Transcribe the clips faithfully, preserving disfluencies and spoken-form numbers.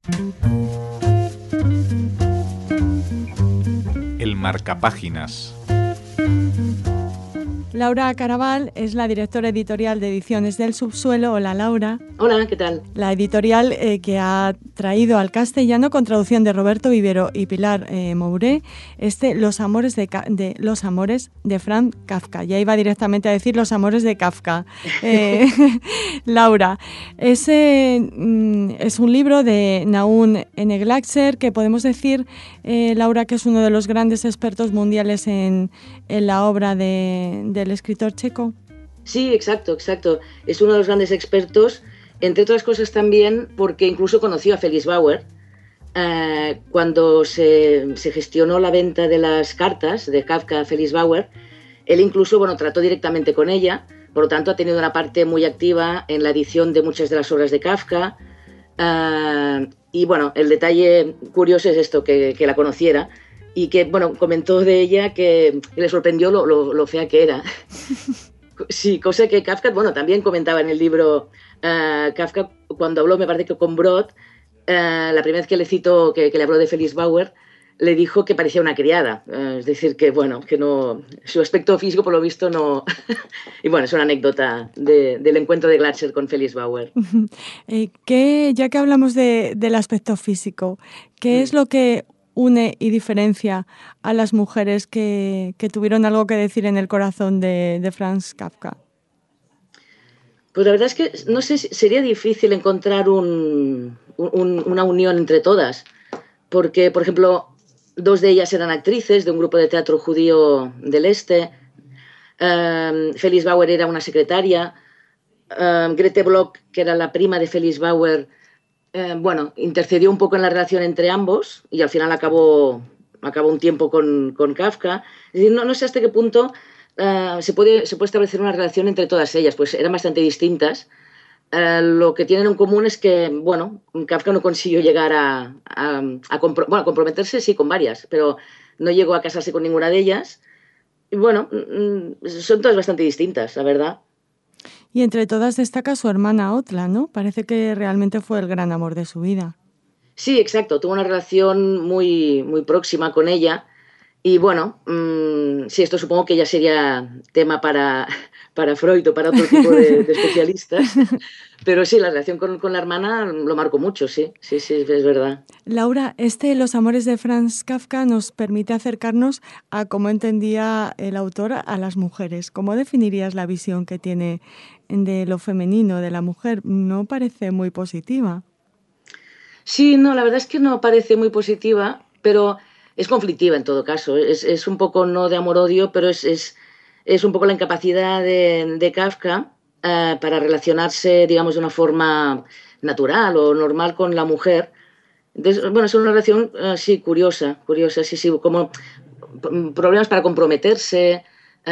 El marcapáginas. Laura Caraval es la directora editorial de Ediciones del Subsuelo. Hola, Laura. Hola, ¿qué tal? La editorial eh, que ha traído al castellano, con traducción de Roberto Vivero y Pilar eh, Mouré, este Los amores de, de Los amores de Franz Kafka. Ya iba directamente a decir Los amores de Kafka. Eh, Laura, ese mm, es un libro de Naum N. Glatzer, que podemos decir, eh, Laura, que es uno de los grandes expertos mundiales en, en la obra de, del escritor checo. Sí, exacto, exacto. Es uno de los grandes expertos, entre otras cosas también porque incluso conoció a Felice Bauer eh, cuando se, se gestionó la venta de las cartas de Kafka a Felice Bauer. Él incluso, bueno, trató directamente con ella, por lo tanto ha tenido una parte muy activa en la edición de muchas de las obras de Kafka. Uh, y bueno, el detalle curioso es esto, que, que la conociera y que, bueno, comentó de ella que, que le sorprendió lo, lo, lo fea que era. Sí, cosa que Kafka, bueno, también comentaba en el libro. Uh, Kafka, cuando habló, me parece que con Brod, uh, la primera vez que le citó, que, que le habló de Felice Bauer, le dijo que parecía una criada. Uh, es decir, que bueno, que no, su aspecto físico, por lo visto, no. Y bueno, es una anécdota de, del encuentro de Glatzer con Felice Bauer. Eh, ¿qué, ya que hablamos de, del aspecto físico, ¿qué mm. es lo que une y diferencia a las mujeres que, que tuvieron algo que decir en el corazón de, de Franz Kafka? Pues la verdad es que no sé, sería difícil encontrar un, un, una unión entre todas, porque, por ejemplo, dos de ellas eran actrices de un grupo de teatro judío del Este. Um, Felice Bauer era una secretaria. Um, Grete Bloch, que era la prima de Felice Bauer, Eh, bueno, intercedió un poco en la relación entre ambos y al final acabó, acabó un tiempo con, con Kafka. Es decir, no, no sé hasta qué punto uh, se, puede, se puede establecer una relación entre todas ellas, pues eran bastante distintas. Uh, lo que tienen en común es que, bueno, Kafka no consiguió llegar a, a, a, compro bueno, a comprometerse, sí, con varias, pero no llegó a casarse con ninguna de ellas. Y bueno, son todas bastante distintas, la verdad. Y entre todas destaca su hermana Otla, ¿no? Parece que realmente fue el gran amor de su vida. Sí, exacto. Tuvo una relación muy, muy próxima con ella. Y bueno, mmm, sí, esto supongo que ya sería tema para, para Freud o para otro tipo de, de especialistas. Pero sí, la relación con, con la hermana lo marcó mucho, sí, sí, sí, es verdad. Laura, este Los amores de Franz Kafka nos permite acercarnos a cómo entendía el autor a las mujeres. ¿Cómo definirías la visión que tiene de lo femenino de la mujer? No parece muy positiva. Sí, no, la verdad es que no parece muy positiva, pero es conflictiva en todo caso. Es, es un poco no de amor-odio, pero es, es, es un poco la incapacidad de, de Kafka Uh, para relacionarse, digamos, de una forma natural o normal con la mujer. Entonces, bueno, es una relación, uh, sí, curiosa, curiosa, sí, sí, como problemas para comprometerse,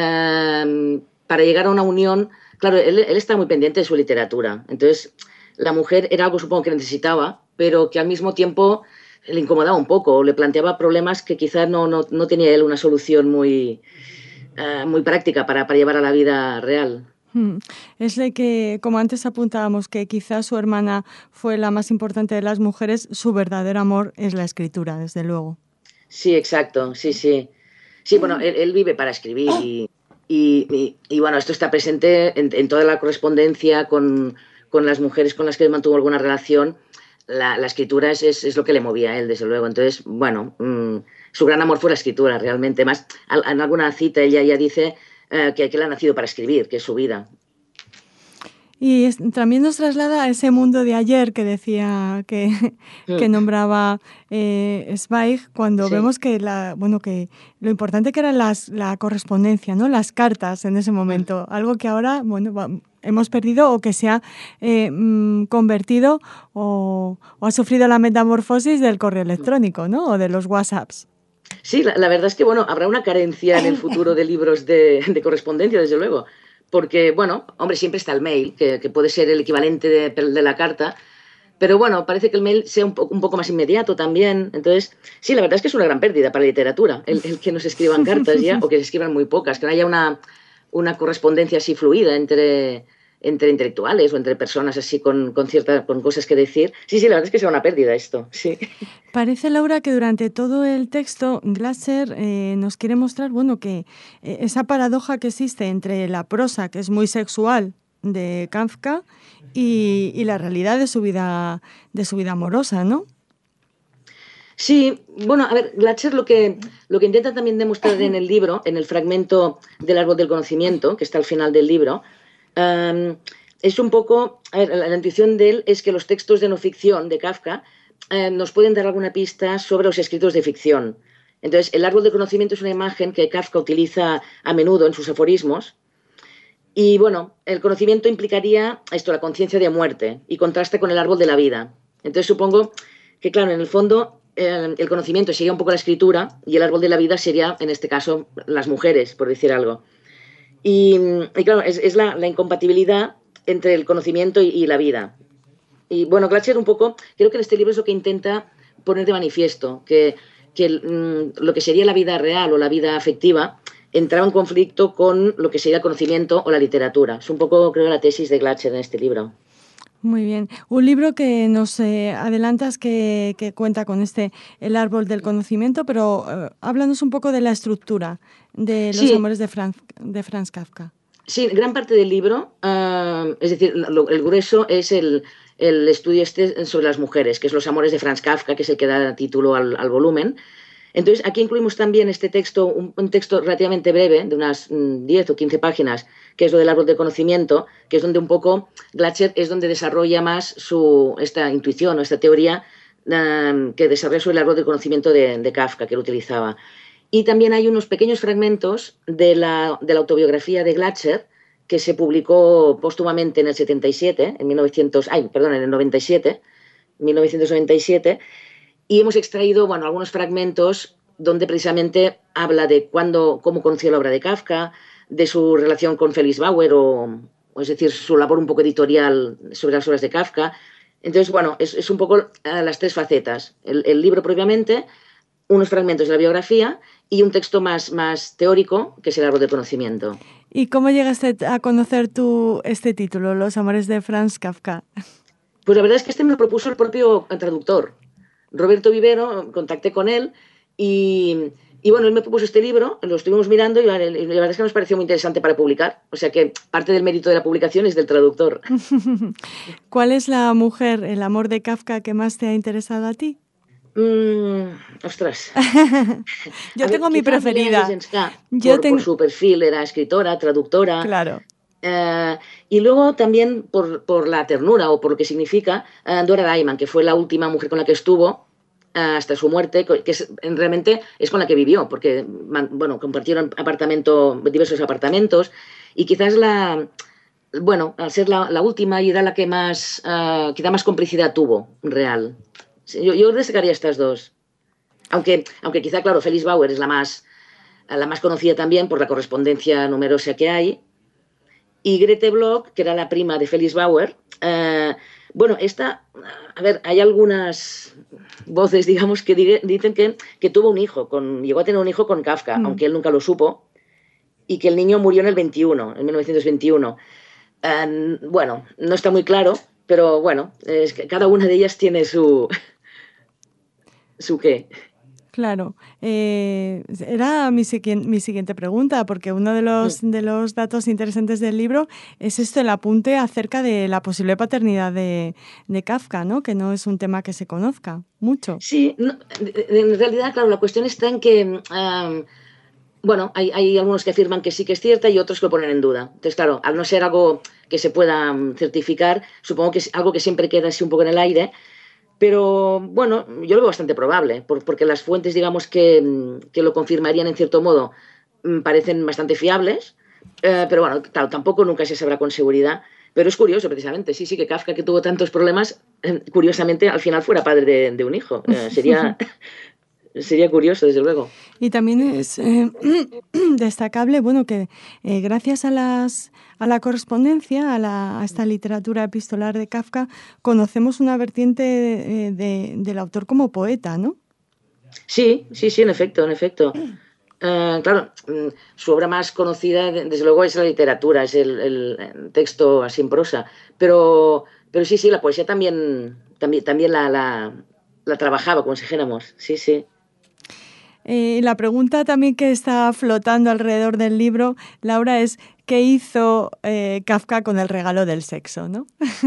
uh, para llegar a una unión. Claro, él, él está muy pendiente de su literatura, entonces la mujer era algo, supongo, que necesitaba, pero que al mismo tiempo le incomodaba un poco, le planteaba problemas que quizás no, no, no tenía él una solución muy, uh, muy práctica para, para llevar a la vida real. Es de que, como antes apuntábamos, que quizás su hermana fue la más importante de las mujeres, su verdadero amor es la escritura, desde luego. Sí, exacto, sí, sí. Sí, bueno, él, él vive para escribir y, y, y, y bueno, esto está presente en, en toda la correspondencia con, con las mujeres con las que mantuvo alguna relación. La, la escritura es, es, es lo que le movía a él, desde luego. Entonces, bueno, mmm, su gran amor fue la escritura, realmente. Más, en alguna cita ella ya dice Uh, que, que él ha nacido para escribir, que es su vida. Y es, también nos traslada a ese mundo de ayer que decía, que, mm. que nombraba eh, Zweig, cuando sí. vemos que la, bueno, que lo importante que era las, la correspondencia, ¿no? Las cartas en ese momento, mm. algo que ahora, bueno, va, hemos perdido o que se ha eh, mm, convertido o, o ha sufrido la metamorfosis del correo electrónico, ¿no? O de los WhatsApps. Sí, la, la verdad es que, bueno, habrá una carencia en el futuro de libros de, de correspondencia, desde luego, porque, bueno, hombre, siempre está el mail, que, que puede ser el equivalente de, de la carta, pero bueno, parece que el mail sea un, po un poco más inmediato también. Entonces, sí, la verdad es que es una gran pérdida para la literatura, el, el que no se escriban cartas ya, o que se escriban muy pocas, que no haya una, una correspondencia así fluida entre, entre intelectuales o entre personas así con, con, cierta, con cosas que decir. Sí, sí, la verdad es que será una pérdida esto, sí. Parece, Laura, que durante todo el texto Glatzer eh, nos quiere mostrar, bueno, que eh, esa paradoja que existe entre la prosa, que es muy sexual, de Kafka, y, y la realidad de su vida, de su vida amorosa, ¿no? Sí, bueno, a ver, Glatzer lo que, lo que intenta también demostrar en el libro, en el fragmento del árbol del conocimiento, que está al final del libro, um, es un poco, a ver, la, la intuición de él es que los textos de no ficción de Kafka eh, nos pueden dar alguna pista sobre los escritos de ficción. Entonces, el árbol del conocimiento es una imagen que Kafka utiliza a menudo en sus aforismos. Y bueno, el conocimiento implicaría esto, la conciencia de muerte, y contrasta con el árbol de la vida. Entonces, supongo que, claro, en el fondo eh, el conocimiento sería un poco la escritura y el árbol de la vida sería, en este caso, las mujeres, por decir algo. Y, y claro, es, es la, la incompatibilidad entre el conocimiento y, y la vida. Y bueno, Glatzer un poco, creo que en este libro es lo que intenta poner de manifiesto, que, que mm, lo que sería la vida real o la vida afectiva entraba en conflicto con lo que sería el conocimiento o la literatura. Es un poco, creo, la tesis de Glatzer en este libro. Muy bien. Un libro que nos eh, adelantas que, que cuenta con este El árbol del conocimiento, pero eh, háblanos un poco de la estructura de Los Sí. amores de Franz, de Franz Kafka. Sí, gran parte del libro, uh, es decir, lo, el grueso es el, el estudio este sobre las mujeres, que es Los amores de Franz Kafka, que es el que da título al, al volumen. Entonces, aquí incluimos también este texto, un, un texto relativamente breve, de unas mm, diez o quince páginas, que es lo del árbol del conocimiento, que es donde un poco Glatzer es donde desarrolla más su, esta intuición o esta teoría uh, que desarrolla sobre el árbol del conocimiento de, de Kafka, que él utilizaba. Y también hay unos pequeños fragmentos de la, de la autobiografía de Glatzer, que se publicó póstumamente en el setenta y siete, en mil novecientos, ay, perdón, en el noventa y siete, mil novecientos noventa y siete, y hemos extraído, bueno, algunos fragmentos donde precisamente habla de cuándo, cómo conoció la obra de Kafka, de su relación con Felix Bauer, o, o es decir, su labor un poco editorial sobre las obras de Kafka. Entonces, bueno, es, es un poco uh, las tres facetas. El, el libro propiamente, unos fragmentos de la biografía y un texto más, más teórico, que es el árbol del conocimiento. ¿Y cómo llegaste a conocer tú este título, Los amores de Franz Kafka? Pues la verdad es que este me lo propuso el propio traductor, Roberto Vivero. Contacté con él y, y bueno, él me propuso este libro, lo estuvimos mirando y la, la verdad es que nos pareció muy interesante para publicar. O sea que parte del mérito de la publicación es del traductor. ¿Cuál es la mujer, el amor de Kafka, que más te ha interesado a ti? Mm, ostras. Yo a tengo ver, mi preferida. Yo por, tengo... por su perfil, era escritora, traductora. Claro. Uh, y luego también por, por la ternura o por lo que significa uh, Dora Diamond, que fue la última mujer con la que estuvo uh, hasta su muerte, que es, realmente es con la que vivió, porque man, bueno, compartieron apartamento, diversos apartamentos, y quizás la, bueno, al ser la, la última y era la que más, uh, quizá más complicidad tuvo, real. Yo, yo destacaría estas dos. Aunque, aunque quizá, claro, Felix Bauer es la más, la más conocida también por la correspondencia numerosa que hay. Y Grete Bloch, que era la prima de Felix Bauer, eh, bueno, esta, a ver, hay algunas voces, digamos, que diga, dicen que, que tuvo un hijo, con, llegó a tener un hijo con Kafka, mm. aunque él nunca lo supo, y que el niño murió en el veintiuno, en mil novecientos veintiuno. Eh, bueno, no está muy claro, pero bueno, es que cada una de ellas tiene su... ¿su qué? Claro, eh, era mi, mi siguiente pregunta, porque uno de los, de los datos interesantes del libro es esto, el apunte acerca de la posible paternidad de, de Kafka, ¿no? Que no es un tema que se conozca mucho. Sí, no, en realidad, claro, la cuestión está en que, um, bueno, hay, hay algunos que afirman que sí que es cierta y otros que lo ponen en duda. Entonces, claro, al no ser algo que se pueda certificar, supongo que es algo que siempre queda así un poco en el aire. Pero, bueno, yo lo veo bastante probable, porque las fuentes, digamos, que, que lo confirmarían en cierto modo, parecen bastante fiables, eh, pero bueno, claro, tampoco nunca se sabrá con seguridad. Pero es curioso, precisamente, sí, sí, que Kafka, que tuvo tantos problemas, eh, curiosamente, al final fuera padre de, de un hijo. Eh, sería... Sería curioso, desde luego. Y también es eh, destacable, bueno, que eh, gracias a las a la correspondencia, a, la, a esta literatura epistolar de Kafka, conocemos una vertiente de, de, del autor como poeta, ¿no? Sí, sí, sí, en efecto, en efecto. Uh, claro, su obra más conocida, desde luego, es la literatura, es el, el texto así en prosa. Pero, pero sí, sí, la poesía también, también, también la, la, la trabajaba, como si dijéramos. Sí, sí. Eh, la pregunta también que está flotando alrededor del libro, Laura, es ¿qué hizo eh, Kafka con el regalo del sexo, ¿no?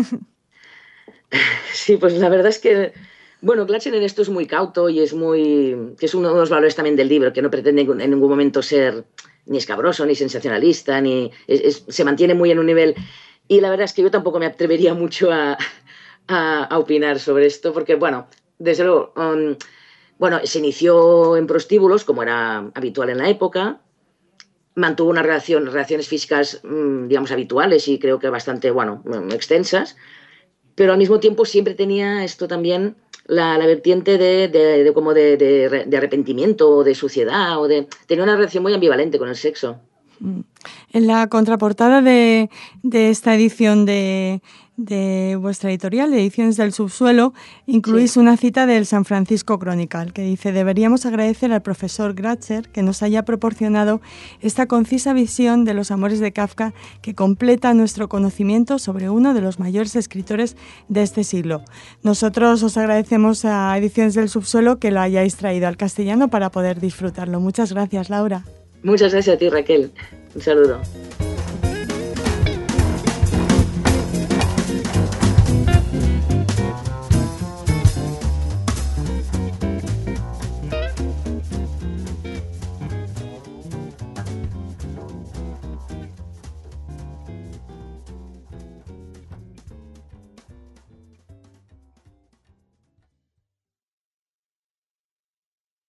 Sí, pues la verdad es que, bueno, Glatchen en esto es muy cauto y es muy, que es uno de los valores también del libro, que no pretende en ningún momento ser ni escabroso, ni sensacionalista, ni es, es, se mantiene muy en un nivel. Y la verdad es que yo tampoco me atrevería mucho a, a, a opinar sobre esto, porque, bueno, desde luego, um, bueno, se inició en prostíbulos, como era habitual en la época, mantuvo una relación, relaciones físicas, digamos, habituales y creo que bastante, bueno, extensas, pero al mismo tiempo siempre tenía esto también, la, la vertiente de, de, de como de, de, de arrepentimiento o de suciedad, o de tenía una relación muy ambivalente con el sexo. En la contraportada de, de esta edición de, de vuestra editorial, de Ediciones del Subsuelo, incluís sí. una cita del San Francisco Chronicle, que dice: deberíamos agradecer al profesor Gratzer que nos haya proporcionado esta concisa visión de los amores de Kafka que completa nuestro conocimiento sobre uno de los mayores escritores de este siglo. Nosotros os agradecemos a Ediciones del Subsuelo que lo hayáis traído al castellano para poder disfrutarlo. Muchas gracias, Laura. Muchas gracias a ti, Raquel. Un saludo.